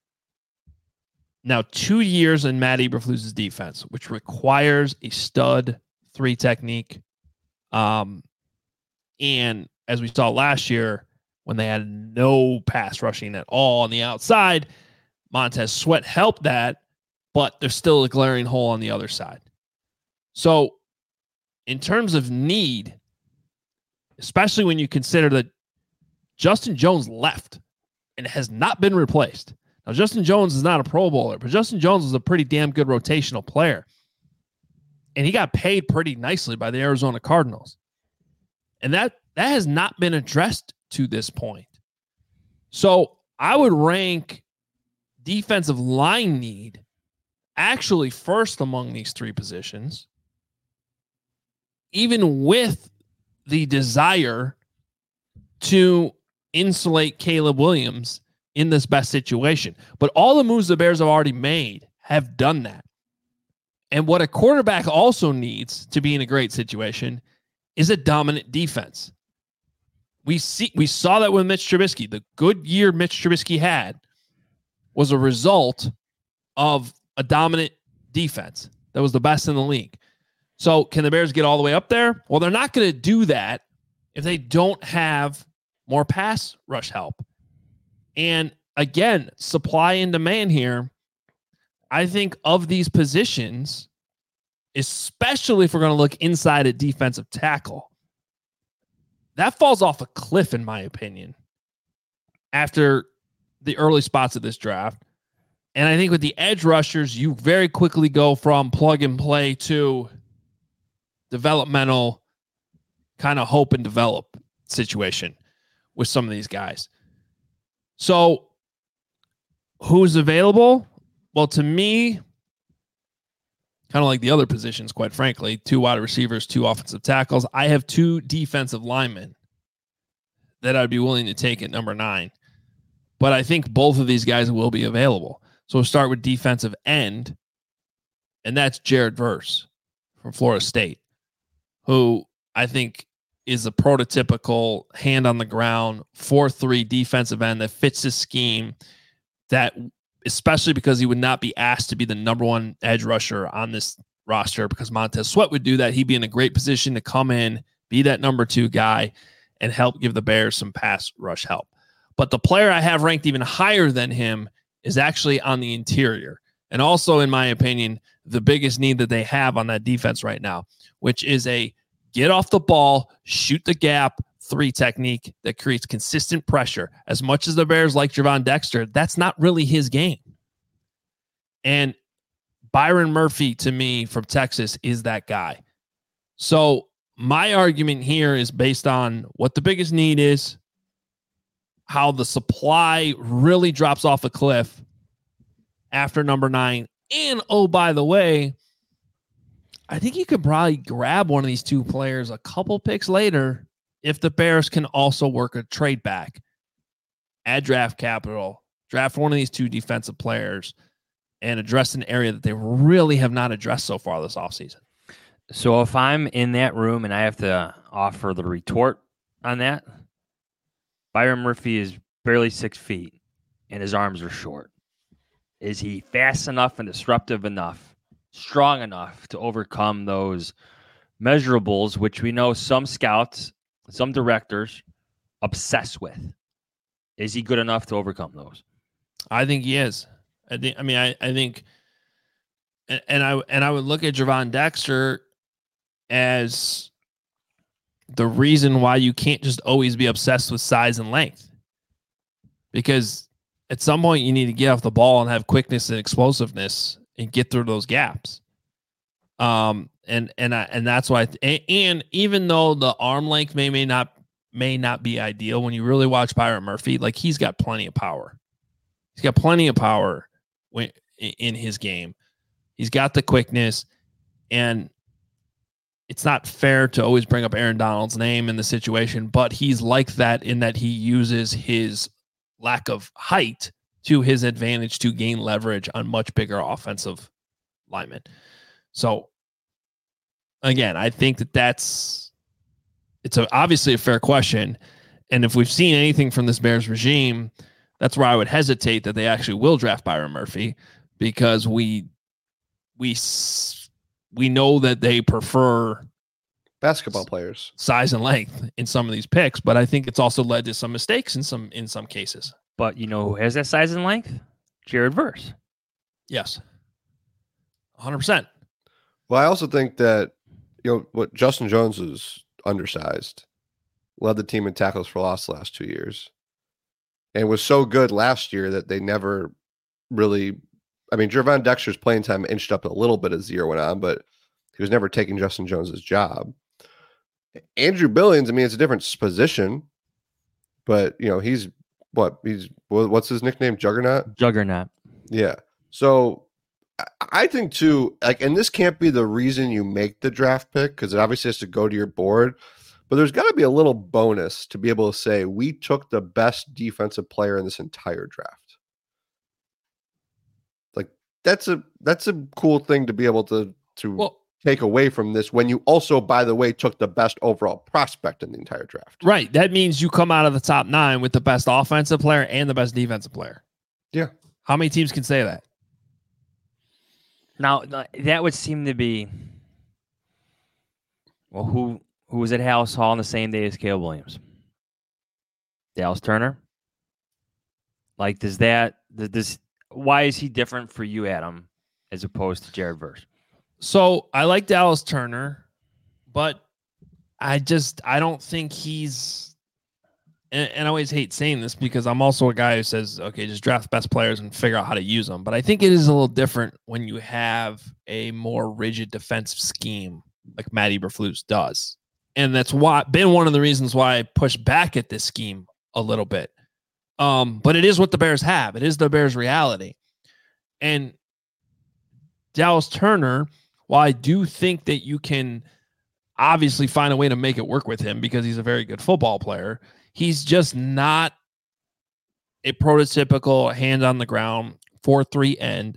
Now, 2 years in Matt Eberflus's defense, which requires a stud 3 technique. And as we saw last year, when they had no pass rushing at all on the outside, Montez Sweat helped that, but there's still a glaring hole on the other side. So, in terms of need, especially when you consider that Justin Jones left and has not been replaced. Now, Justin Jones is not a Pro Bowler, but Justin Jones is a pretty damn good rotational player. And he got paid pretty nicely by the Arizona Cardinals. And that has not been addressed to this point. So I would rank defensive line need actually first among these three positions, even with the desire to insulate Caleb Williams in this best situation. But all the moves the Bears have already made have done that. And what a quarterback also needs to be in a great situation is a dominant defense. We saw that with Mitch Trubisky. The good year Mitch Trubisky had was a result of a dominant defense that was the best in the league. So can the Bears get all the way up there? Well, they're not going to do that if they don't have more pass rush help. And again, supply and demand here. I think of these positions, especially if we're going to look inside at defensive tackle, that falls off a cliff, in my opinion, after the early spots of this draft. And I think with the edge rushers, you very quickly go from plug and play to developmental kind of hope and develop situation with some of these guys. So who's available? Well, to me, kind of like the other positions, quite frankly, 2 wide receivers, 2 offensive tackles. I have 2 defensive linemen that I'd be willing to take at number 9. But I think both of these guys will be available. So we'll start with defensive end, and that's Jared Verse from Florida State, who I think is a prototypical hand-on-the-ground 4-3 defensive end that fits his scheme, that especially because he would not be asked to be the number 1 edge rusher on this roster because Montez Sweat would do that. He'd be in a great position to come in, be that number 2 guy, and help give the Bears some pass rush help. But the player I have ranked even higher than him is actually on the interior. And also, in my opinion, the biggest need that they have on that defense right now, which is a get off the ball, shoot the gap 3 technique that creates consistent pressure. As much as the Bears like Javon Dexter, that's not really his game. And Byron Murphy, to me, from Texas, is that guy. So my argument here is based on what the biggest need is, how the supply really drops off a cliff after number 9. And, oh, by the way, I think you could probably grab one of these 2 players a couple picks later if the Bears can also work a trade back add draft capital, draft one of these two defensive players, and address an area that they really have not addressed so far this offseason. So if I'm in that room and I have to offer the retort on that, Byron Murphy is barely 6 feet and his arms are short. Is he fast enough and disruptive enough, strong enough to overcome those measurables, which we know some scouts, some directors obsess with? Is he good enough to overcome those? I think he is. I think, and I would look at Gervon Dexter as the reason why you can't just always be obsessed with size and length, because at some point you need to get off the ball and have quickness and explosiveness and get through those gaps. And that's why. And even though the arm length may not be ideal, when you really watch Byron Murphy, like, he's got plenty of power. He's got plenty of power in his game. He's got the quickness, and it's not fair to always bring up Aaron Donald's name in the situation, but he's like that in that he uses his lack of height to his advantage to gain leverage on much bigger offensive linemen. So again, I think it's obviously a fair question. And if we've seen anything from this Bears regime, that's where I would hesitate that they actually will draft Byron Murphy, because we know that they prefer basketball players, size and length in some of these picks, but I think it's also led to some mistakes in some cases. But you know who has that size and length? Jared Verse. Yes. 100%. Well, I also think that, what Justin Jones is undersized, led the team in tackles for loss the last 2 years, and was so good last year that they never really, Gervon Dexter's playing time inched up a little bit as the year went on, but he was never taking Justin Jones's job. Andrew Billings, it's a different position, but what's his nickname? Juggernaut. Yeah. So I think too, and this can't be the reason you make the draft pick, because it obviously has to go to your board, but there's got to be a little bonus to be able to say, we took the best defensive player in this entire draft. Like, that's a cool thing to be able to take away from this, when you also, by the way, took the best overall prospect in the entire draft. Right. That means you come out of the top 9 with the best offensive player and the best defensive player. Yeah. How many teams can say that? Now, that would seem to be, well, who was at Halas Hall on the same day as Caleb Williams? Dallas Turner? Like, why is he different for you, Adam, as opposed to Jared Verse? So I like Dallas Turner, but I don't think he's, and I always hate saying this because I'm also a guy who says, okay, just draft best players and figure out how to use them. But I think it is a little different when you have a more rigid defensive scheme like Matt Eberflus does. And that's been one of the reasons why I push back at this scheme a little bit. But it is what the Bears have. It is the Bears' reality. And Dallas Turner, while I do think that you can obviously find a way to make it work with him because he's a very good football player, he's just not a prototypical hand on the ground 4-3 end.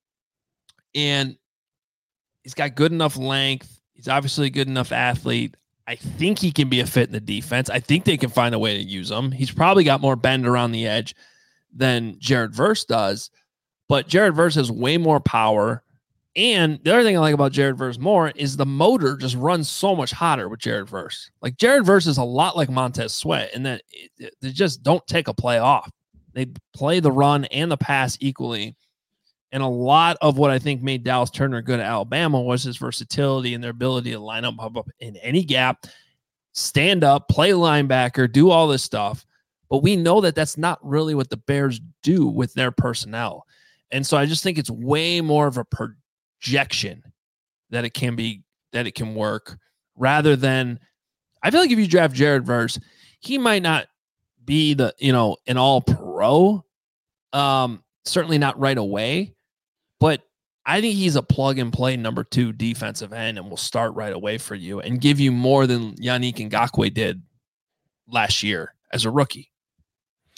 And he's got good enough length. He's obviously a good enough athlete. I think he can be a fit in the defense. I think they can find a way to use him. He's probably got more bend around the edge than Jared Verse does, but Jared Verse has way more power. And the other thing I like about Jared Verse more is the motor just runs so much hotter with Jared Verse. Like, Jared Verse is a lot like Montez Sweat in that they just don't take a play off. They play the run and the pass equally. And a lot of what I think made Dallas Turner good at Alabama was his versatility and their ability to line up in any gap, stand up, play linebacker, do all this stuff. But we know that that's not really what the Bears do with their personnel. And so I just think it's way more of a projection that it can work, rather than, I feel like if you draft Jared Verse, he might not be an all pro, certainly not right away, but I think he's a plug and play number 2 defensive end and will start right away for you and give you more than Yannick Ngakoue did last year as a rookie.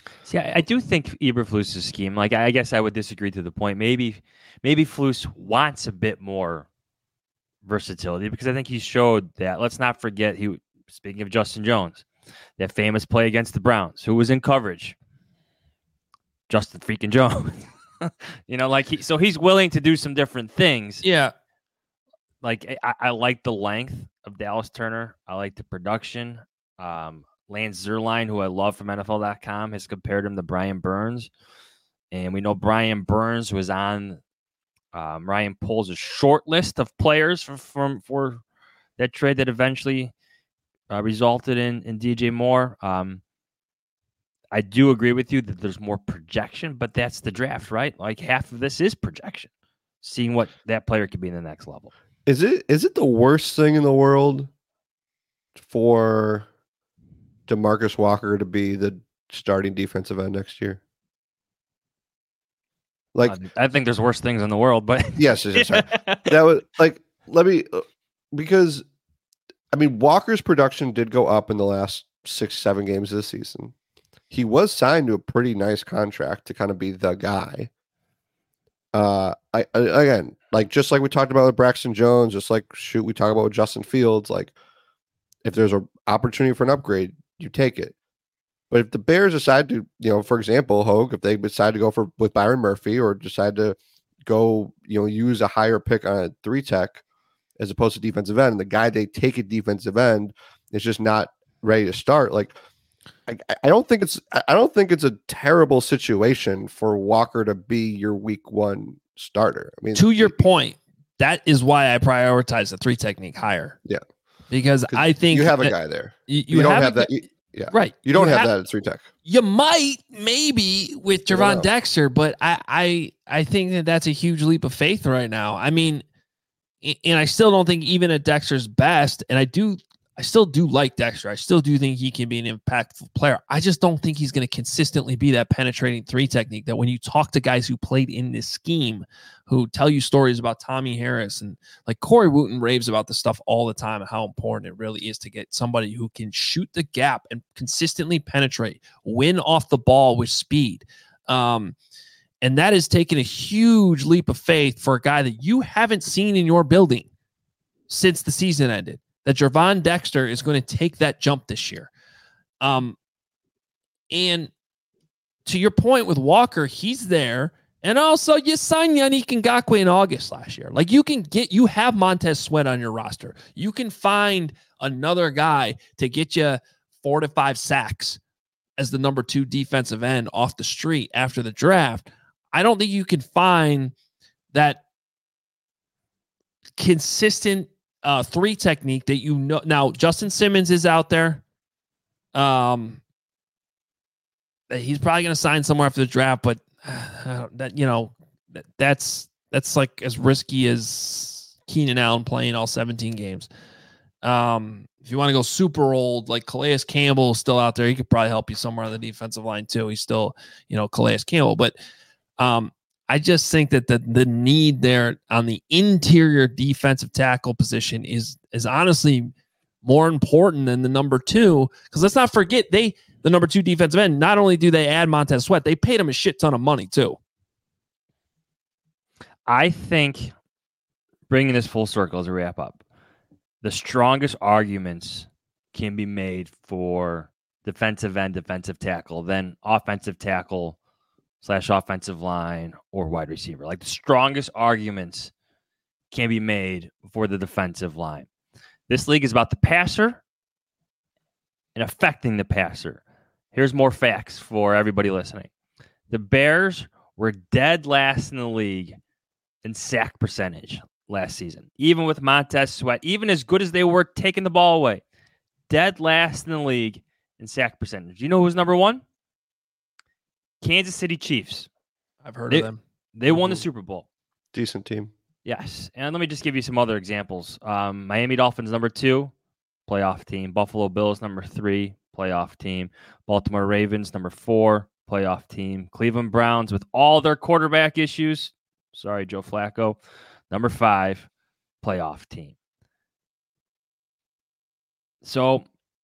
See, I do think Eberflus's scheme, like I guess I would disagree to the point. Maybe Flus wants a bit more versatility because I think he showed that. Let's not forget, speaking of Justin Jones, that famous play against the Browns, who was in coverage. Justin freaking Jones. So he's willing to do some different things. Yeah. Like I like the length of Dallas Turner. I like the production. Lance Zierlein, who I love from NFL.com, has compared him to Brian Burns. And we know Brian Burns was on Ryan Poles' short list of players for that trade that eventually resulted in DJ Moore. I do agree with you that there's more projection, but that's the draft, right? Like half of this is projection, seeing what that player could be in the next level. Is it the worst thing in the world for DeMarcus Walker to be the starting defensive end next year? Like, I think there's worse things in the world, but yes, sorry. That was like, because I mean, Walker's production did go up in the last 6-7 games this season. He was signed to a pretty nice contract to kind of be the guy. Again, like just like we talked about with Braxton Jones, just like we talk about with Justin Fields, like if there's an opportunity for an upgrade, you take it. But if the Bears decide to, for example, Hogue, if they decide to go with Byron Murphy or decide to go, use a higher pick on a 3-tech as opposed to defensive end, and the guy they take at defensive end is just not ready to start, like I don't think it's a terrible situation for Walker to be your week 1 starter. I mean, to your point, that is why I prioritize the 3 technique higher. Yeah, because I think you have a guy there. You don't have that. Yeah, right. You don't have that at 3-tech. You might maybe with Gervon Dexter, but I think that's a huge leap of faith right now. I mean, and I still don't think even at Dexter's best, and I still do like Dexter. I still do think he can be an impactful player. I just don't think he's going to consistently be that penetrating 3 technique that when you talk to guys who played in this scheme, who tell you stories about Tommy Harris and like Corey Wooten raves about this stuff all the time and how important it really is to get somebody who can shoot the gap and consistently penetrate, win off the ball with speed. And that has taken a huge leap of faith for a guy that you haven't seen in your building since the season ended. That Gervon Dexter is going to take that jump this year. And to your point with Walker, he's there. And also you signed Yannick Ngakoue in August last year. Like you have Montez Sweat on your roster. You can find another guy to get you 4 to 5 sacks as the number 2 defensive end off the street after the draft. I don't think you can find that consistent 3 technique that now Justin Simmons is out there. He's probably going to sign somewhere after the draft, but that's like as risky as Keenan Allen playing all 17 games. If you want to go super old, like Calais Campbell is still out there. He could probably help you somewhere on the defensive line too. He's still, Calais Campbell, but I just think that the need there on the interior defensive tackle position is honestly more important than the number 2. Because let's not forget, the number 2 defensive end, not only do they add Montez Sweat, they paid him a shit ton of money too. I think, bringing this full circle as a wrap up, the strongest arguments can be made for defensive end, defensive tackle, than offensive tackle / offensive line or wide receiver. Like the strongest arguments can be made for the defensive line. This league is about the passer and affecting the passer. Here's more facts for everybody listening. The Bears were dead last in the league in sack percentage last season. Even with Montez Sweat, even as good as they were taking the ball away, dead last in the league in sack percentage. You know who's number 1? Kansas City Chiefs. I've heard of them. They won the Super Bowl. Decent team. Yes. And let me just give you some other examples. Miami Dolphins, number 2, playoff team. Buffalo Bills, number 3, playoff team. Baltimore Ravens, number 4, playoff team. Cleveland Browns, with all their quarterback issues, sorry, Joe Flacco, number 5, playoff team. So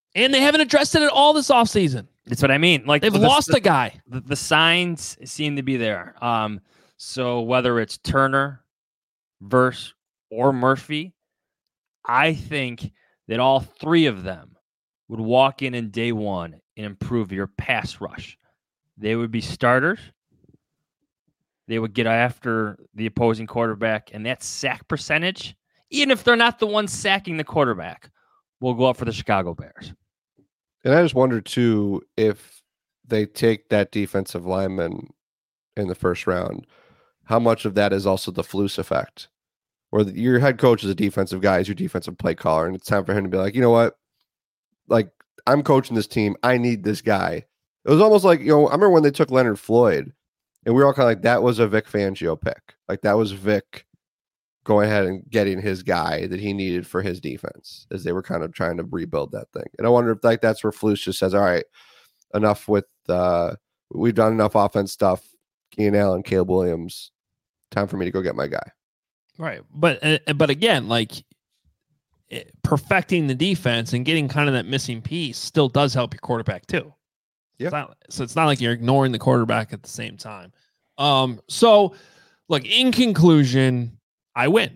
And they haven't addressed it at all this offseason. That's what I mean. Like they've lost a guy. The signs seem to be there. So whether it's Turner, Verse, or Murphy, I think that all three of them would walk in day one and improve your pass rush. They would be starters. They would get after the opposing quarterback, and that sack percentage, even if they're not the ones sacking the quarterback, will go up for the Chicago Bears. And I just wonder, too, if they take that defensive lineman in the first round, how much of that is also the Flus effect? Where your head coach is a defensive guy, is your defensive play caller, and it's time for him to be like, you know what? Like, I'm coaching this team. I need this guy. It was almost like, I remember when they took Leonard Floyd, and we were all kind of like, that was a Vic Fangio pick. Like, that was Vic going ahead and getting his guy that he needed for his defense as they were kind of trying to rebuild that thing. And I wonder if that's where Flus just says, all right, enough with we've done enough offense stuff. Keenan Allen, Caleb Williams, time for me to go get my guy. Right. But again, like perfecting the defense and getting kind of that missing piece still does help your quarterback too. Yeah. So it's not like you're ignoring the quarterback at the same time. So look, in conclusion, I win.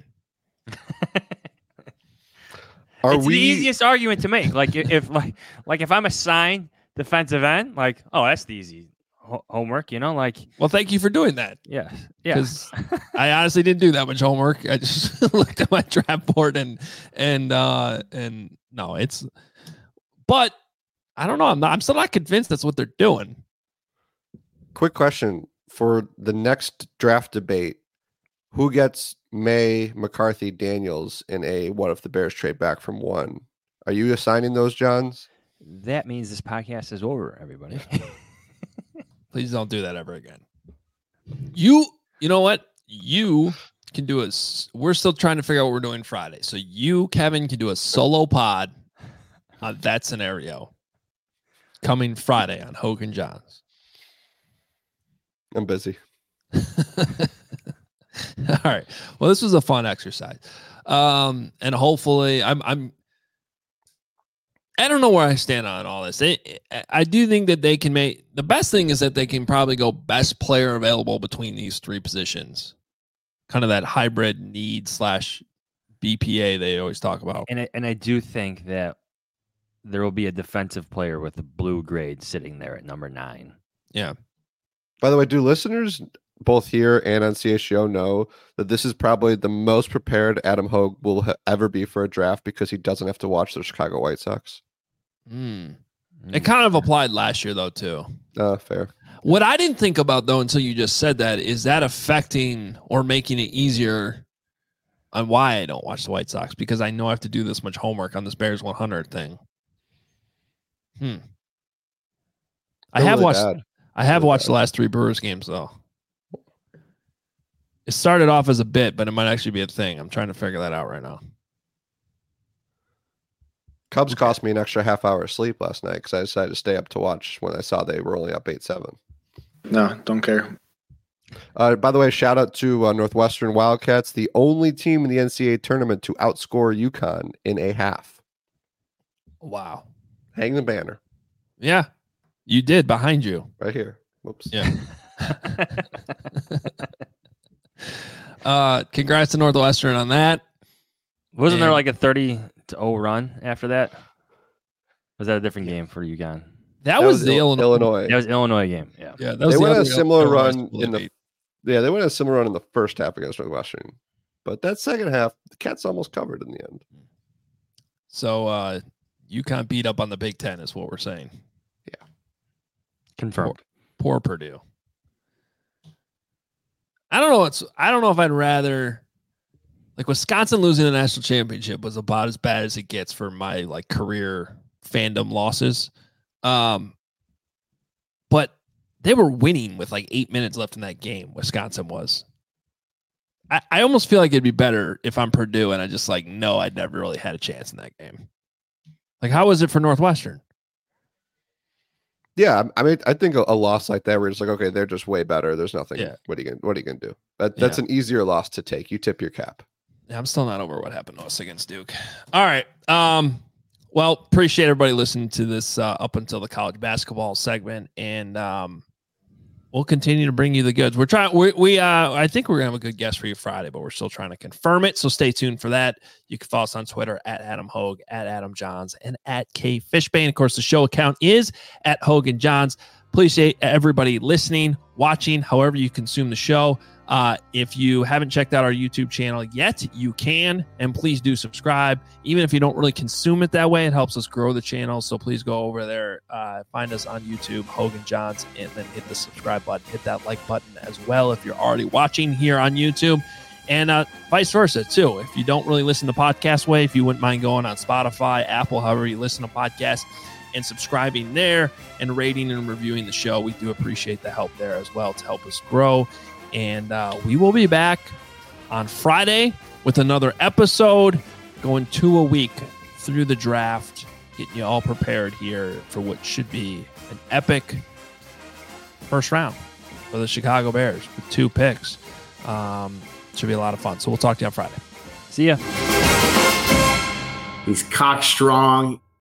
It's the easiest argument to make. Like if I'm assigned defensive end, like, oh, that's the easy homework, like. Well, thank you for doing that. Yeah. Because I honestly didn't do that much homework. I just looked at my draft board and no, it's. But I don't know. I'm still not convinced that's what they're doing. Quick question for the next draft debate: who gets May, McCarthy, Daniels in a what if the Bears trade back from 1? Are you assigning those, Johns? That means this podcast is over, everybody. Please don't do that ever again. You know what? You can do we're still trying to figure out what we're doing Friday. So you, Kevin, can do a solo pod on that scenario coming Friday on Hogan Johns. I'm busy. All right. Well, this was a fun exercise. And hopefully I don't know where I stand on all this. I do think that they can make the best thing is that they can probably go best player available between these three positions. Kind of that hybrid need / BPA they always talk about. And I do think that there will be a defensive player with a blue grade sitting there at number 9. Yeah. By the way, do listeners both here and on CHGO know that this is probably the most prepared Adam Hogue will ever be for a draft because he doesn't have to watch the Chicago White Sox? It kind of applied last year, though, too. Fair. What I didn't think about, though, until you just said that, is that affecting or making it easier on why I don't watch the White Sox? Because I know I have to do this much homework on this Bears 100 thing. I have watched the last 3 Brewers games, though. It started off as a bit, but it might actually be a thing. I'm trying to figure that out right now. Cubs cost me an extra half hour of sleep last night because I decided to stay up to watch when I saw they were only up 8-7. No, don't care. By the way, shout out to Northwestern Wildcats, the only team in the NCAA tournament to outscore UConn in a half. Wow. Hang the banner. Yeah, you did behind you. Right here. Whoops. Yeah. Congrats to Northwestern on that. Wasn't there like a 30-0 run after that? Was that a different game for UConn? That was the Illinois. That was Illinois game. Yeah. Yeah. They went a similar run they went a similar run in the first half against Northwestern. But that second half, the Cats almost covered in the end. So UConn beat up on the Big Ten is what we're saying. Yeah. Confirmed. Poor Purdue. I don't know if I'd rather, like, Wisconsin losing the national championship was about as bad as it gets for my like career fandom losses. But they were winning with like 8 minutes left in that game. Wisconsin was. I almost feel like it'd be better if I'm Purdue and I just like, no, I'd never really had a chance in that game. Like, how was it for Northwestern? Yeah, I mean, I think a loss like that, where it's like, okay, they're just way better. There's nothing. Yeah. What are you gonna do? That's an easier loss to take. You tip your cap. Yeah, I'm still not over what happened to us against Duke. All right, Well, appreciate everybody listening to this up until the college basketball segment, and we'll continue to bring you the goods. We're trying. I think we're gonna have a good guest for you Friday, but we're still trying to confirm it. So stay tuned for that. You can follow us on Twitter at Adam Hogue, at Adam Johns, and at K Fishbane. Of course, the show account is at Hogan Johns. Appreciate everybody listening, watching, however you consume the show. If you haven't checked out our YouTube channel yet, you can, and please do subscribe. Even if you don't really consume it that way, it helps us grow the channel. So please go over there, find us on YouTube, Hogan Johns, and then hit the subscribe button, hit that like button as well if you're already watching here on YouTube, and vice versa too. If you don't really listen to podcast way, if you wouldn't mind going on Spotify, Apple, however you listen to podcasts, and subscribing there and rating and reviewing the show, we do appreciate the help there as well to help us grow. And we will be back on Friday with another episode, going 2 a week through the draft, getting you all prepared here for what should be an epic first round for the Chicago Bears with 2 picks. Should be a lot of fun. So we'll talk to you on Friday. See ya. He's cock strong.